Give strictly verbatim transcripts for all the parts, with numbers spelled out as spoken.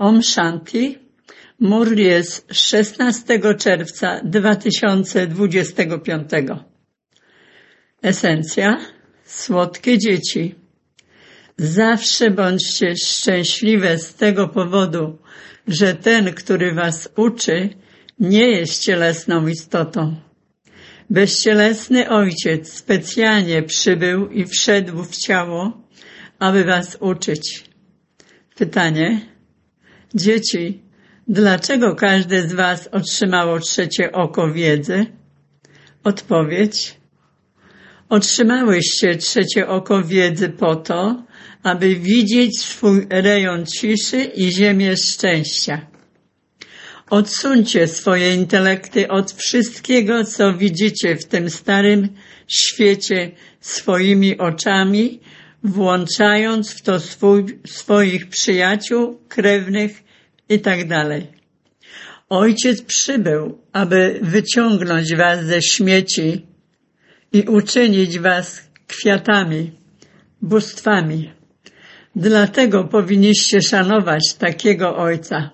Om Shanti. Murli jest szesnastego czerwca dwa tysiące dwudziestego piątego. Esencja. Słodkie dzieci. Zawsze bądźcie szczęśliwe z tego powodu, że ten, który was uczy, nie jest cielesną istotą. Bezcielesny Ojciec specjalnie przybył i wszedł w ciało, aby was uczyć. Pytanie. Dzieci, dlaczego każde z was otrzymało trzecie oko wiedzy? Odpowiedź. Otrzymałyście trzecie oko wiedzy po to, aby widzieć swój rejon ciszy i ziemię szczęścia. Odsuńcie swoje intelekty od wszystkiego, co widzicie w tym starym świecie swoimi oczami, włączając w to swój, swoich przyjaciół, krewnych itd. Ojciec przybył, aby wyciągnąć was ze śmieci i uczynić was kwiatami, bóstwami. Dlatego powinniście szanować takiego Ojca.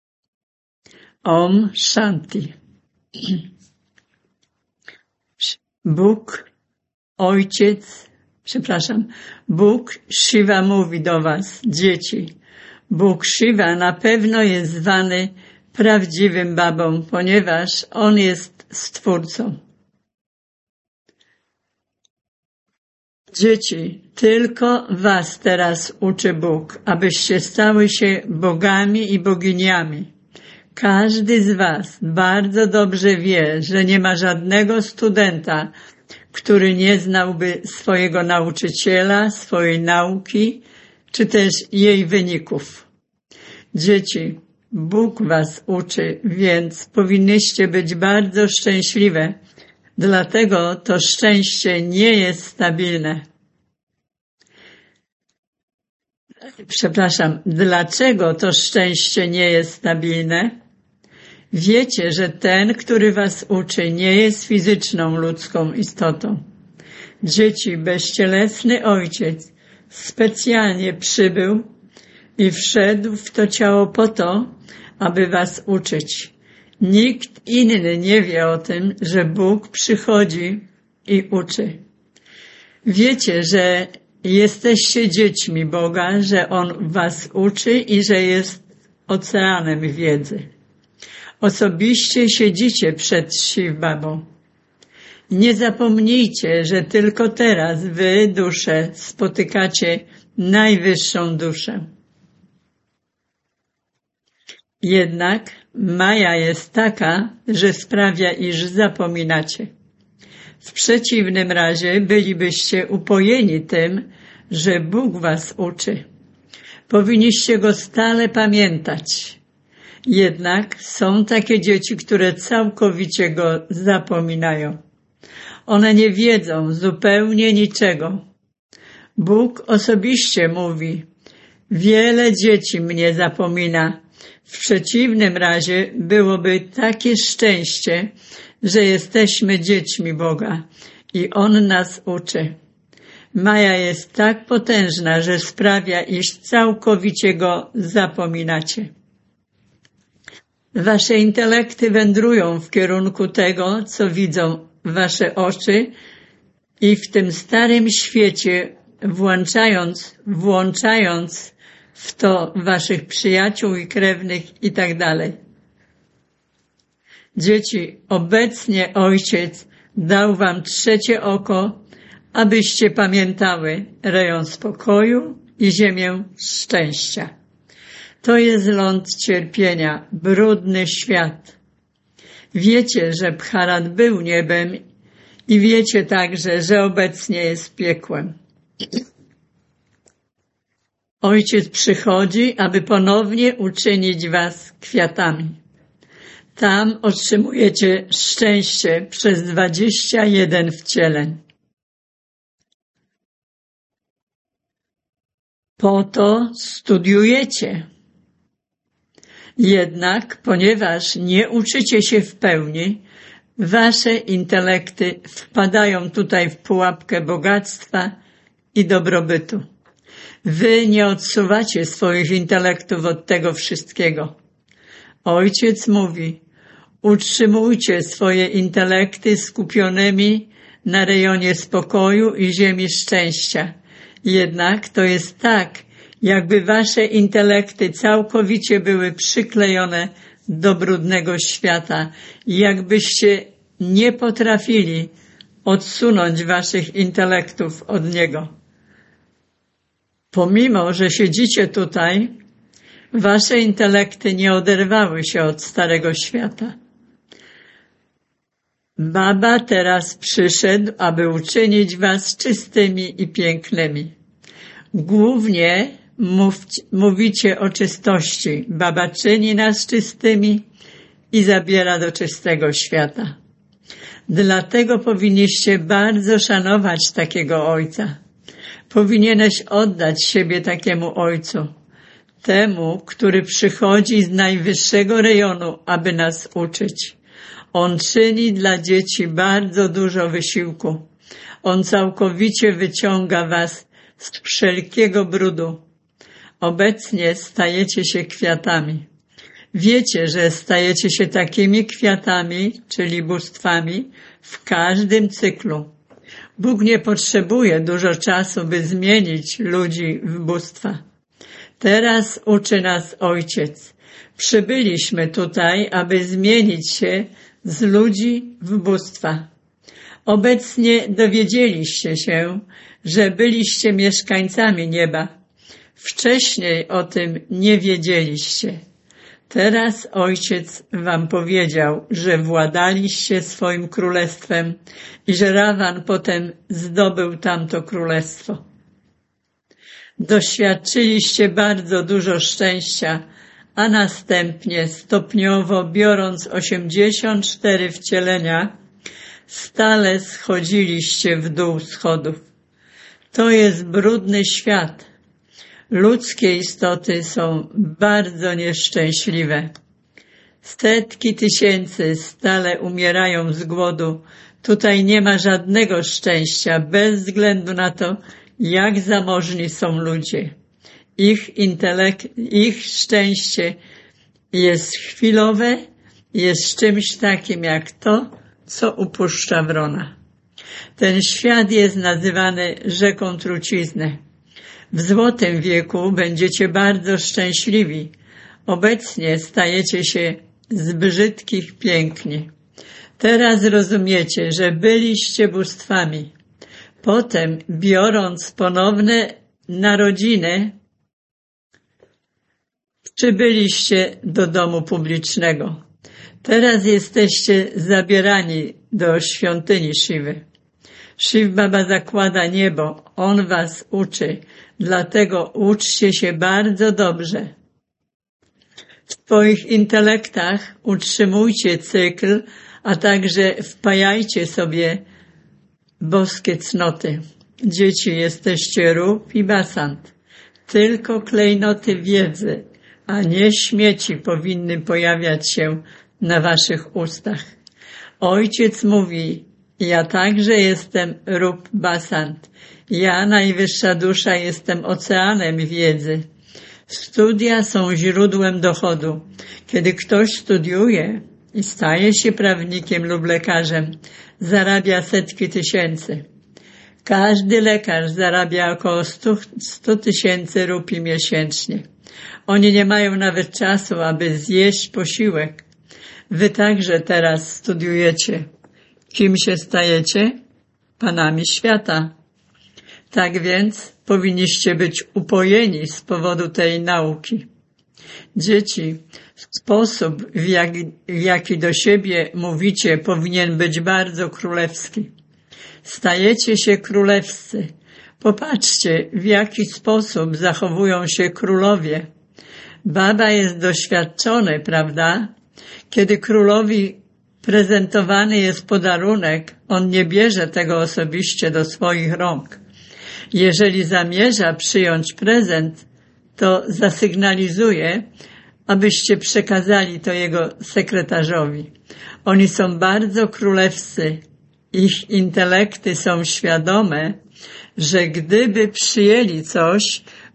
Om Shanti. Bóg, Ojciec, przepraszam, Bóg Shiva mówi do was, dzieci. Bóg Shiva na pewno jest zwany prawdziwym babą, ponieważ On jest Stwórcą. Dzieci, tylko was teraz uczy Bóg, abyście stały się bogami i boginiami. Każdy z was bardzo dobrze wie, że nie ma żadnego studenta, który nie znałby swojego nauczyciela, swojej nauki, czy też jej wyników. Dzieci, Bóg was uczy, więc powinnyście być bardzo szczęśliwe. Dlatego to szczęście nie jest stabilne. Przepraszam, dlaczego to szczęście nie jest stabilne? Wiecie, że ten, który was uczy, nie jest fizyczną ludzką istotą. Dzieci, bezcielesny Ojciec specjalnie przybył i wszedł w to ciało po to, aby was uczyć. Nikt inny nie wie o tym, że Bóg przychodzi i uczy. Wiecie, że jesteście dziećmi Boga, że On was uczy i że jest oceanem wiedzy. Osobiście siedzicie przed Shiv Babą. Nie zapomnijcie, że tylko teraz wy, dusze, spotykacie najwyższą duszę. Jednak Maja jest taka, że sprawia, iż zapominacie. W przeciwnym razie bylibyście upojeni tym, że Bóg was uczy. Powinniście Go stale pamiętać. Jednak są takie dzieci, które całkowicie Go zapominają. One nie wiedzą zupełnie niczego. Bóg osobiście mówi, wiele dzieci mnie zapomina. W przeciwnym razie byłoby takie szczęście, że jesteśmy dziećmi Boga i On nas uczy. Maja jest tak potężna, że sprawia, iż całkowicie Go zapominacie. Wasze intelekty wędrują w kierunku tego, co widzą wasze oczy i w tym starym świecie włączając, włączając w to waszych przyjaciół i krewnych i tak dalej. Dzieci, obecnie Ojciec dał wam trzecie oko, abyście pamiętały rejon spokoju i ziemię szczęścia. To jest ląd cierpienia, brudny świat. Wiecie, że Bharat był niebem i wiecie także, że obecnie jest piekłem. Ojciec przychodzi, aby ponownie uczynić was kwiatami. Tam otrzymujecie szczęście przez dwadzieścia jeden wcieleń. Po to studiujecie. Jednak, ponieważ nie uczycie się w pełni, wasze intelekty wpadają tutaj w pułapkę bogactwa i dobrobytu. Wy nie odsuwacie swoich intelektów od tego wszystkiego. Ojciec mówi, utrzymujcie swoje intelekty skupionymi na rejonie spokoju i ziemi szczęścia. Jednak to jest tak, jakby wasze intelekty całkowicie były przyklejone do brudnego świata, jakbyście nie potrafili odsunąć waszych intelektów od niego. Pomimo, że siedzicie tutaj, wasze intelekty nie oderwały się od starego świata. Baba teraz przyszedł, aby uczynić was czystymi i pięknymi. Głównie mówcie, mówicie o czystości. Baba czyni nas czystymi i zabiera do czystego świata. Dlatego powinniście bardzo szanować takiego ojca. Powinieneś oddać siebie takiemu ojcu, temu, który przychodzi z najwyższego rejonu, aby nas uczyć. On czyni dla dzieci bardzo dużo wysiłku. On całkowicie wyciąga was z wszelkiego brudu. Obecnie stajecie się kwiatami. Wiecie, że stajecie się takimi kwiatami, czyli bóstwami, w każdym cyklu. Bóg nie potrzebuje dużo czasu, by zmienić ludzi w bóstwa. Teraz uczy nas Ojciec. Przybyliśmy tutaj, aby zmienić się z ludzi w bóstwa. Obecnie dowiedzieliście się, że byliście mieszkańcami nieba. Wcześniej o tym nie wiedzieliście. Teraz Ojciec wam powiedział, że władaliście swoim królestwem i że Rawan potem zdobył tamto królestwo. Doświadczyliście bardzo dużo szczęścia, a następnie stopniowo, biorąc osiemdziesiąt cztery wcielenia, stale schodziliście w dół schodów. To jest brudny świat. Ludzkie istoty są bardzo nieszczęśliwe. Setki tysięcy stale umierają z głodu. Tutaj nie ma żadnego szczęścia, bez względu na to, jak zamożni są ludzie. Ich intelekt, ich szczęście jest chwilowe, jest czymś takim jak to, co upuszcza wrona. Ten świat jest nazywany rzeką trucizny. W złotym wieku będziecie bardzo szczęśliwi. Obecnie stajecie się z brzydkich piękni. Teraz rozumiecie, że byliście bóstwami. Potem, biorąc ponowne narodziny, przybyliście do domu publicznego. Teraz jesteście zabierani do świątyni Siwy. Shiv Baba zakłada niebo, on was uczy, dlatego uczcie się bardzo dobrze. W swoich intelektach utrzymujcie cykl, a także wpajajcie sobie boskie cnoty. Dzieci, jesteście Rup i Basant. Tylko klejnoty wiedzy, a nie śmieci powinny pojawiać się na waszych ustach. Ojciec mówi, ja także jestem Rup Basant. Ja, najwyższa dusza, jestem oceanem wiedzy. Studia są źródłem dochodu. Kiedy ktoś studiuje i staje się prawnikiem lub lekarzem, zarabia setki tysięcy. Każdy lekarz zarabia około sto tysięcy rupii miesięcznie. Oni nie mają nawet czasu, aby zjeść posiłek. Wy także teraz studiujecie. Kim się stajecie? Panami świata. Tak więc powinniście być upojeni z powodu tej nauki. Dzieci, sposób, w jaki, w jaki do siebie mówicie, powinien być bardzo królewski. Stajecie się królewscy. Popatrzcie, w jaki sposób zachowują się królowie. Baba jest doświadczony, prawda? Kiedy królowi prezentowany jest podarunek, on nie bierze tego osobiście do swoich rąk. Jeżeli zamierza przyjąć prezent, to zasygnalizuje, abyście przekazali to jego sekretarzowi. Oni są bardzo królewscy. Ich intelekty są świadome, że gdyby przyjęli coś,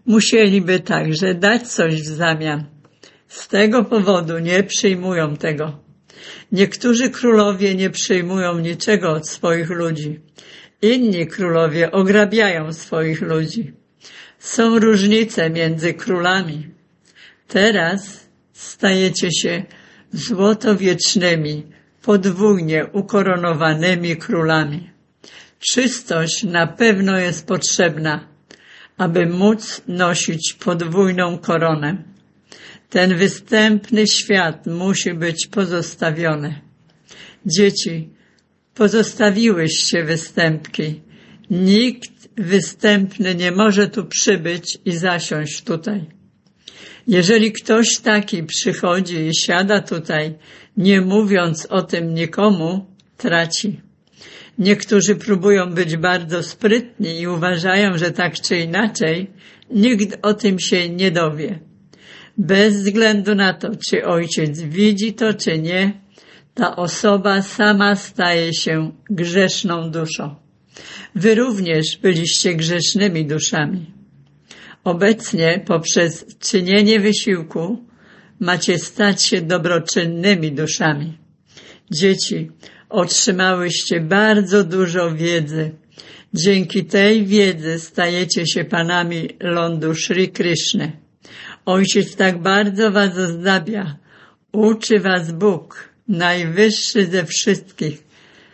musieliby także dać coś w zamian. Z tego powodu nie przyjmują tego. Niektórzy królowie nie przyjmują niczego od swoich ludzi. Inni królowie ograbiają swoich ludzi. Są różnice między królami. Teraz stajecie się złotowiecznymi, podwójnie ukoronowanymi królami. Czystość na pewno jest potrzebna, aby móc nosić podwójną koronę. Ten występny świat musi być pozostawiony. Dzieci, pozostawiłyście występki. Nikt występny nie może tu przybyć i zasiąść tutaj. Jeżeli ktoś taki przychodzi i siada tutaj, nie mówiąc o tym nikomu, traci. Niektórzy próbują być bardzo sprytni i uważają, że tak czy inaczej nikt o tym się nie dowie. Bez względu na to, czy ojciec widzi to, czy nie, ta osoba sama staje się grzeszną duszą. Wy również byliście grzesznymi duszami. Obecnie poprzez czynienie wysiłku macie stać się dobroczynnymi duszami. Dzieci, otrzymałyście bardzo dużo wiedzy. Dzięki tej wiedzy stajecie się panami lądu Shri Krishny. Ojciec tak bardzo was ozdabia. Uczy was Bóg, najwyższy ze wszystkich.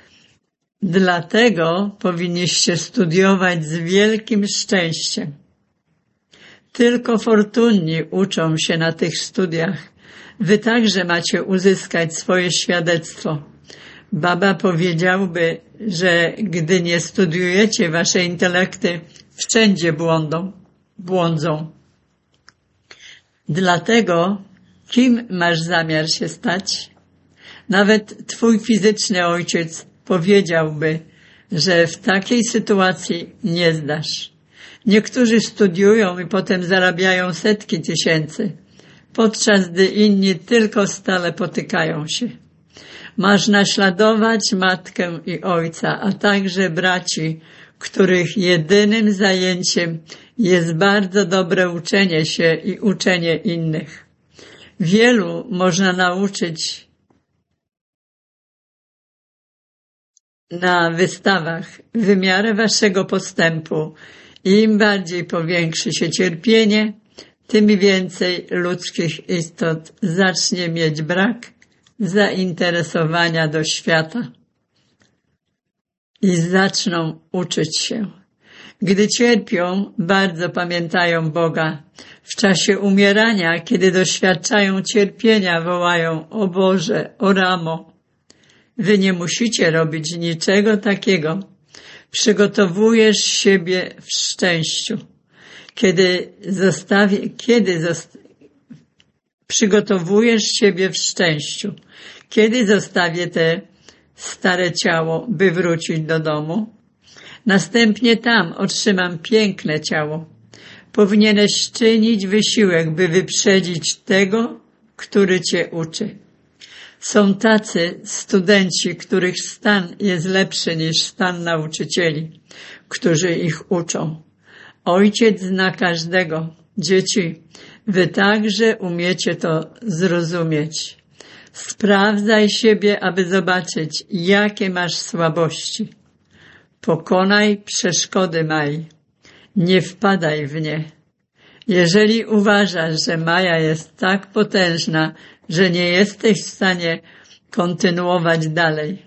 Dlatego powinniście studiować z wielkim szczęściem. Tylko fortunni uczą się na tych studiach. Wy także macie uzyskać swoje świadectwo. Baba powiedziałby, że gdy nie studiujecie, wasze intelekty wszędzie błądą, błądzą. Dlatego kim masz zamiar się stać? Nawet twój fizyczny ojciec powiedziałby, że w takiej sytuacji nie zdasz. Niektórzy studiują i potem zarabiają setki tysięcy, podczas gdy inni tylko stale potykają się. Masz naśladować matkę i ojca, a także braci, których jedynym zajęciem jest bardzo dobre uczenie się i uczenie innych. Wielu można nauczyć na wystawach w miarę waszego postępu. Im bardziej powiększy się cierpienie, tym więcej ludzkich istot zacznie mieć brak zainteresowania do świata i zaczną uczyć się. Gdy cierpią, bardzo pamiętają Boga. W czasie umierania, kiedy doświadczają cierpienia, wołają: o Boże, o Ramo. Wy nie musicie robić niczego takiego. Przygotowujesz siebie w szczęściu. Kiedy zostawię, kiedy zosta- przygotowujesz siebie w szczęściu. Kiedy zostawię te stare ciało, by wrócić do domu? Następnie tam otrzymam piękne ciało. Powinieneś czynić wysiłek, by wyprzedzić tego, który cię uczy. Są tacy studenci, których stan jest lepszy niż stan nauczycieli, którzy ich uczą. Ojciec zna każdego. Dzieci, wy także umiecie to zrozumieć. Sprawdzaj siebie, aby zobaczyć, jakie masz słabości. Pokonaj przeszkody Mai. Nie wpadaj w nie. Jeżeli uważasz, że Maja jest tak potężna, że nie jesteś w stanie kontynuować dalej,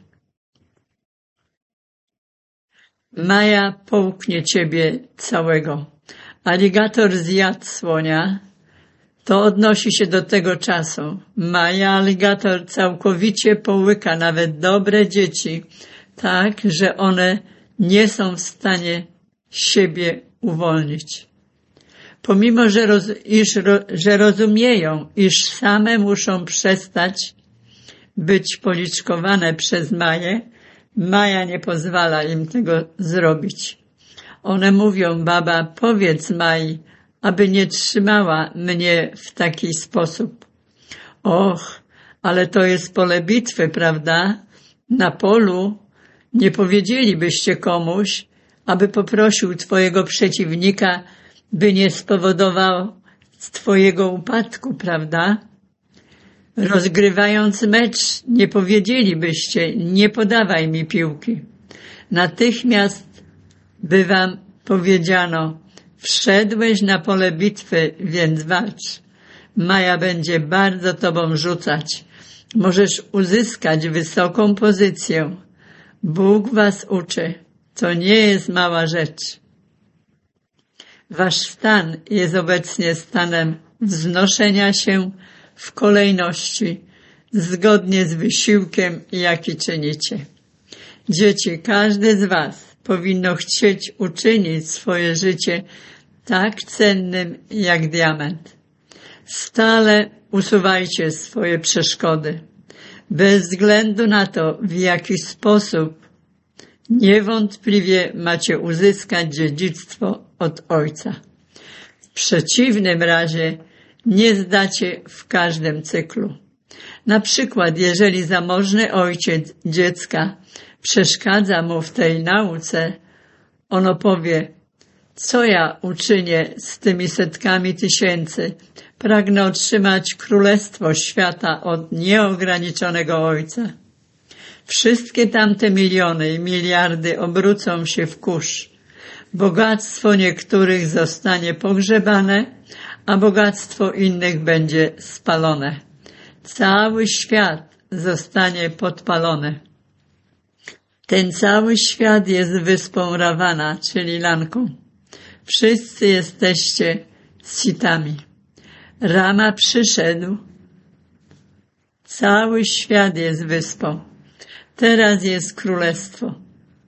Maja połknie ciebie całego. Aligator zjadł słonia. To odnosi się do tego czasu. Maja aligator całkowicie połyka nawet dobre dzieci, tak, że one nie są w stanie siebie uwolnić. Pomimo, że, roz, iż, ro, że rozumieją, iż same muszą przestać być policzkowane przez Maję, Maja nie pozwala im tego zrobić. One mówią: baba, powiedz Mai, aby nie trzymała mnie w taki sposób. Och, ale to jest pole bitwy, prawda? Na polu nie powiedzielibyście komuś, aby poprosił twojego przeciwnika, by nie spowodował twojego upadku, prawda? Rozgrywając mecz, nie powiedzielibyście, nie podawaj mi piłki. Natychmiast by wam powiedziano, wszedłeś na pole bitwy, więc walcz. Maja będzie bardzo tobą rzucać. Możesz uzyskać wysoką pozycję. Bóg was uczy. To nie jest mała rzecz. Wasz stan jest obecnie stanem wznoszenia się w kolejności, zgodnie z wysiłkiem, jaki czynicie. Dzieci, każdy z was powinno chcieć uczynić swoje życie tak cennym jak diament. Stale usuwajcie swoje przeszkody, bez względu na to, w jaki sposób niewątpliwie macie uzyskać dziedzictwo od Ojca. W przeciwnym razie nie zdacie w każdym cyklu. Na przykład, jeżeli zamożny ojciec dziecka przeszkadza mu w tej nauce, ono powie, co ja uczynię z tymi setkami tysięcy? Pragnę otrzymać królestwo świata od nieograniczonego Ojca. Wszystkie tamte miliony i miliardy obrócą się w kurz. Bogactwo niektórych zostanie pogrzebane, a bogactwo innych będzie spalone. Cały świat zostanie podpalony. Ten cały świat jest wyspą Rawana, czyli Lanką. Wszyscy jesteście Sitami. Rama przyszedł. Cały świat jest wyspą. Teraz jest królestwo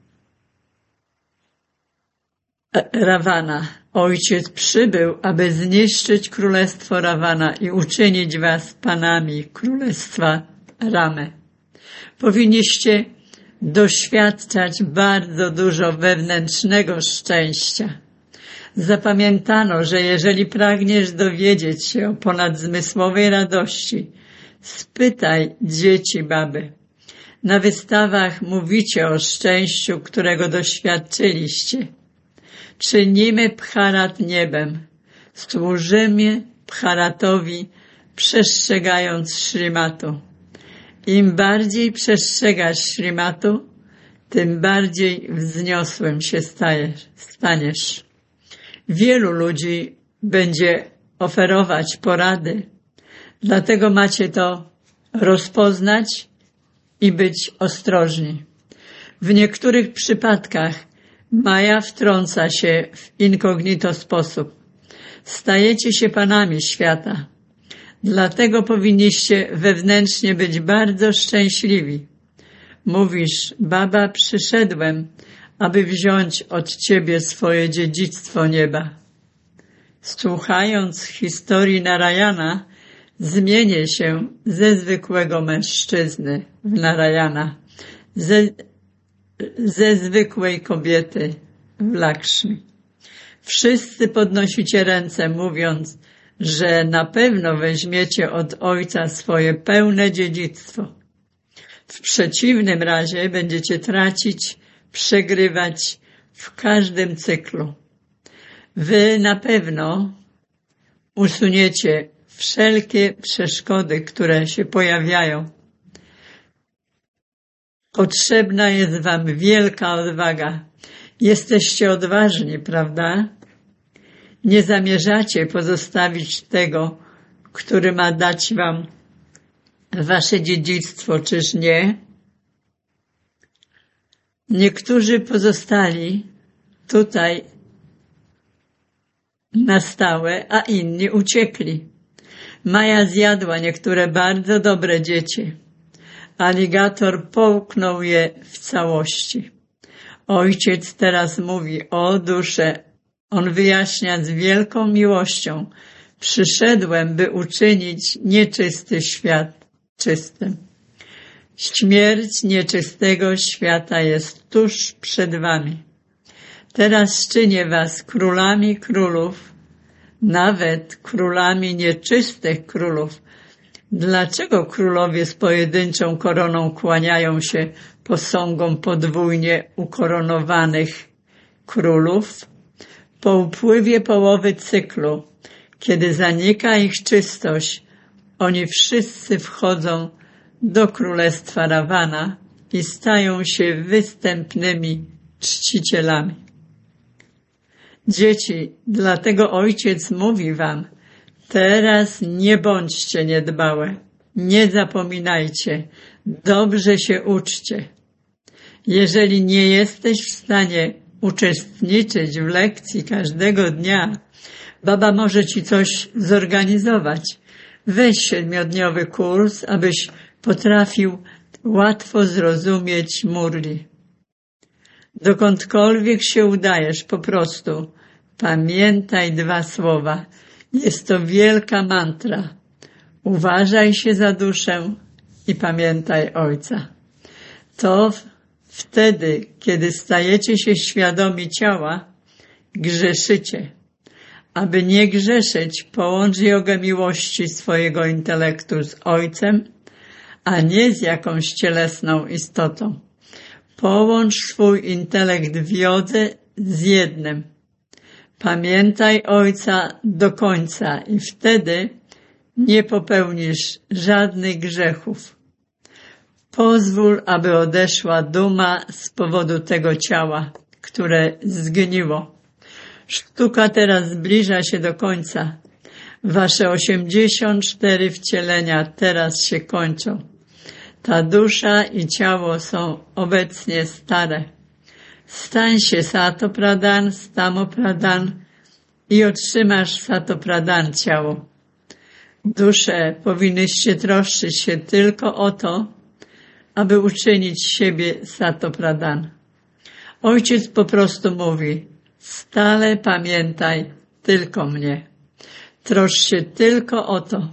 Rawana. Ojciec przybył, aby zniszczyć królestwo Rawana i uczynić was panami królestwa Ramy. Powinniście doświadczać bardzo dużo wewnętrznego szczęścia. Zapamiętano, że jeżeli pragniesz dowiedzieć się o ponadzmysłowej radości, spytaj dzieci baby. Na wystawach mówicie o szczęściu, którego doświadczyliście. Czynimy Bharat niebem. Służymy Bharatowi, przestrzegając Śrimatu. Im bardziej przestrzegasz Śrimatu, tym bardziej wzniosłym się stajesz, staniesz. Wielu ludzi będzie oferować porady, dlatego macie to rozpoznać i być ostrożni. W niektórych przypadkach Maja wtrąca się w incognito sposób. Stajecie się panami świata. Dlatego powinniście wewnętrznie być bardzo szczęśliwi. Mówisz, baba, przyszedłem, aby wziąć od ciebie swoje dziedzictwo nieba. Słuchając historii Narayana, zmienię się ze zwykłego mężczyzny w Narayana, ze, ze zwykłej kobiety w Lakshmi. Wszyscy podnosicie ręce, mówiąc, że na pewno weźmiecie od Ojca swoje pełne dziedzictwo. W przeciwnym razie będziecie tracić, przegrywać w każdym cyklu. Wy na pewno usuniecie wszelkie przeszkody, które się pojawiają. Potrzebna jest wam wielka odwaga. Jesteście odważni, prawda? Nie zamierzacie pozostawić tego, który ma dać wam wasze dziedzictwo, czyż nie? Niektórzy pozostali tutaj na stałe, a inni uciekli. Maja zjadła niektóre bardzo dobre dzieci. Aligator połknął je w całości. Ojciec teraz mówi, o dusze, on wyjaśnia z wielką miłością. Przyszedłem, by uczynić nieczysty świat czystym. Śmierć nieczystego świata jest tuż przed wami. Teraz czynię was królami królów, nawet królami nieczystych królów. Dlaczego królowie z pojedynczą koroną kłaniają się posągom podwójnie ukoronowanych królów? Po upływie połowy cyklu, kiedy zanika ich czystość, oni wszyscy wchodzą do królestwa Rawana i stają się występnymi czcicielami. Dzieci, dlatego Ojciec mówi wam, teraz nie bądźcie niedbałe, nie zapominajcie, dobrze się uczcie. Jeżeli nie jesteś w stanie uczestniczyć w lekcji każdego dnia, baba może ci coś zorganizować. Weź siedmiodniowy kurs, abyś potrafił łatwo zrozumieć Murli. Dokądkolwiek się udajesz, po prostu pamiętaj dwa słowa. Jest to wielka mantra. Uważaj się za duszę i pamiętaj Ojca. To wtedy, kiedy stajecie się świadomi ciała, grzeszycie. Aby nie grzeszyć, połącz jogę miłości swojego intelektu z Ojcem, a nie z jakąś cielesną istotą. Połącz swój intelekt w jodze z jednym. Pamiętaj Ojca do końca i wtedy nie popełnisz żadnych grzechów. Pozwól, aby odeszła duma z powodu tego ciała, które zgniło. Sztuka teraz zbliża się do końca. Wasze osiemdziesiąt cztery wcielenia teraz się kończą. Ta dusza i ciało są obecnie stare. Stań się Satopradhan, Stamopradhan i otrzymasz Satopradhan ciało. Dusze powinnyście troszczyć się tylko o to, aby uczynić siebie Satopradhan. Ojciec po prostu mówi, stale pamiętaj tylko mnie. Troszcz się tylko o to.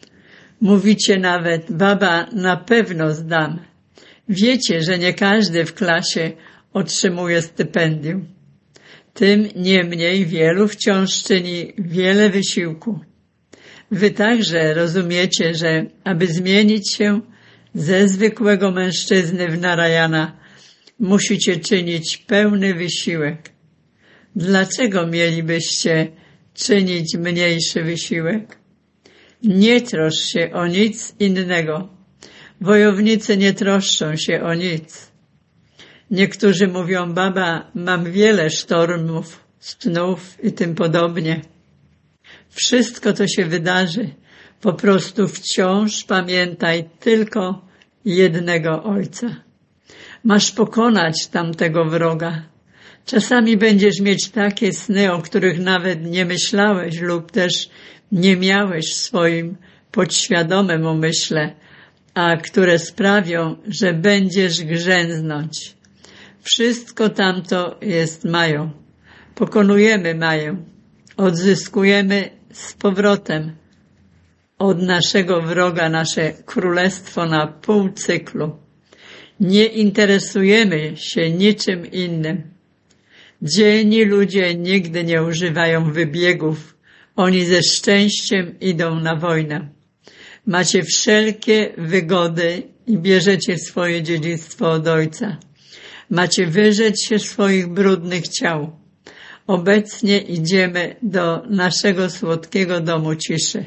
Mówicie nawet, baba, na pewno zdam. Wiecie, że nie każdy w klasie otrzymuje stypendium. Tym niemniej wielu wciąż czyni wiele wysiłku. Wy także rozumiecie, że aby zmienić się ze zwykłego mężczyzny w Narayana, musicie czynić pełny wysiłek. Dlaczego mielibyście czynić mniejszy wysiłek? Nie troszcz się o nic innego. Wojownicy nie troszczą się o nic. Niektórzy mówią, baba, mam wiele sztormów, snów i tym podobnie. Wszystko to się wydarzy. Po prostu wciąż pamiętaj tylko jednego Ojca. Masz pokonać tamtego wroga. Czasami będziesz mieć takie sny, o których nawet nie myślałeś lub też nie miałeś w swoim podświadomym umyśle, a które sprawią, że będziesz grzęznąć. Wszystko tamto jest Mają. Pokonujemy Maję. Odzyskujemy z powrotem od naszego wroga nasze królestwo na pół cyklu. Nie interesujemy się niczym innym. Dzielni ludzie nigdy nie używają wybiegów. Oni ze szczęściem idą na wojnę. Macie wszelkie wygody i bierzecie swoje dziedzictwo od Ojca. Macie wyrzec się swoich brudnych ciał. Obecnie idziemy do naszego słodkiego domu ciszy.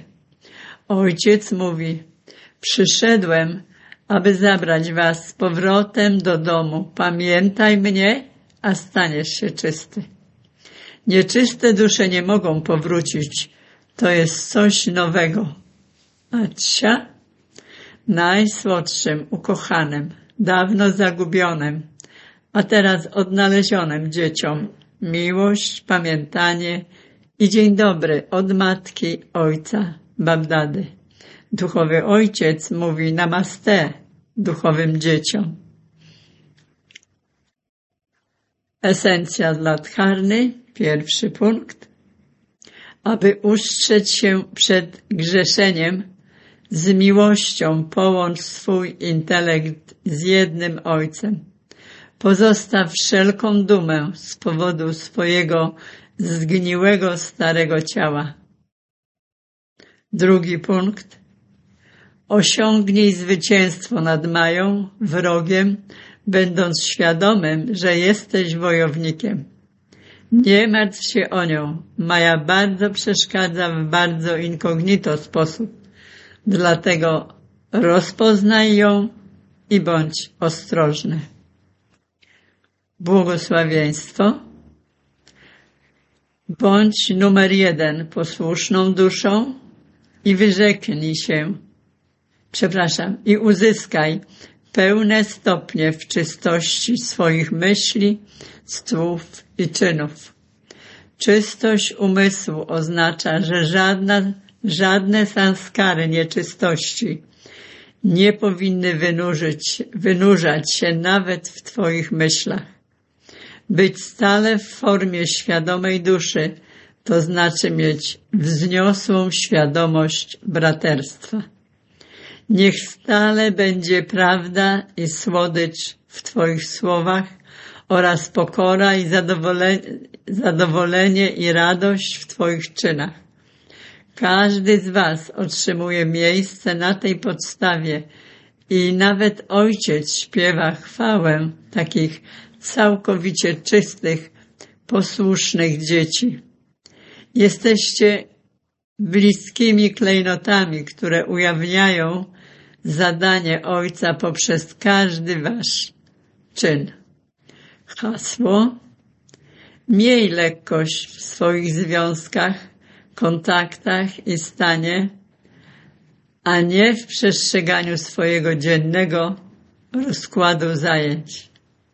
Ojciec mówi, przyszedłem, aby zabrać was z powrotem do domu. Pamiętaj mnie, a staniesz się czysty. Nieczyste dusze nie mogą powrócić. To jest coś nowego. Acia, najsłodszym, ukochanym, dawno zagubionym, a teraz odnalezionym dzieciom miłość, pamiętanie i dzień dobry od matki, ojca, Babdady. Duchowy Ojciec mówi namaste duchowym dzieciom. Esencja dla Dharny, pierwszy punkt. Aby ustrzec się przed grzeszeniem, z miłością połącz swój intelekt z jednym Ojcem. Pozostaw wszelką dumę z powodu swojego zgniłego starego ciała. Drugi punkt. Osiągnij zwycięstwo nad Mają, wrogiem, będąc świadomym, że jesteś wojownikiem. Nie martw się o nią. Maja bardzo przeszkadza w bardzo incognito sposób. Dlatego rozpoznaj ją i bądź ostrożny. Błogosławieństwo. Bądź numer jeden posłuszną duszą i wyrzeknij się, przepraszam, i uzyskaj pełne stopnie w czystości swoich myśli, słów i czynów. Czystość umysłu oznacza, że żadna, żadne sanskary nieczystości nie powinny wynurzyć, wynurzać się nawet w Twoich myślach. Być stale w formie świadomej duszy, to znaczy mieć wzniosłą świadomość braterstwa. Niech stale będzie prawda i słodycz w Twoich słowach oraz pokora i zadowolenie, zadowolenie i radość w Twoich czynach. Każdy z Was otrzymuje miejsce na tej podstawie i nawet Ojciec śpiewa chwałę takich całkowicie czystych, posłusznych dzieci. Jesteście bliskimi klejnotami, które ujawniają zadanie Ojca poprzez każdy Wasz czyn. Hasło: miej lekkość w swoich związkach, kontaktach i stanie, a nie w przestrzeganiu swojego dziennego rozkładu zajęć.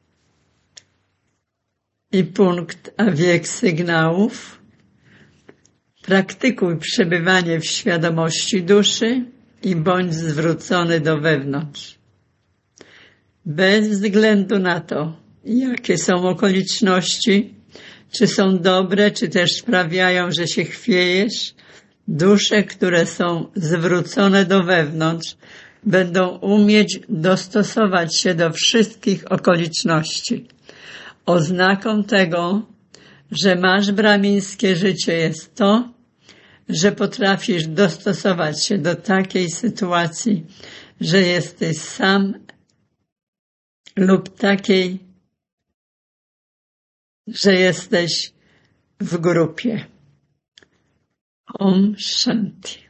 I punkt, a wiek sygnałów. Praktykuj przebywanie w świadomości duszy i bądź zwrócony do wewnątrz. Bez względu na to, jakie są okoliczności, czy są dobre, czy też sprawiają, że się chwiejesz, dusze, które są zwrócone do wewnątrz, będą umieć dostosować się do wszystkich okoliczności. Oznaką tego, że masz brahmińskie życie, jest to, że potrafisz dostosować się do takiej sytuacji, że jesteś sam lub takiej, że jesteś w grupie. Om Shanti.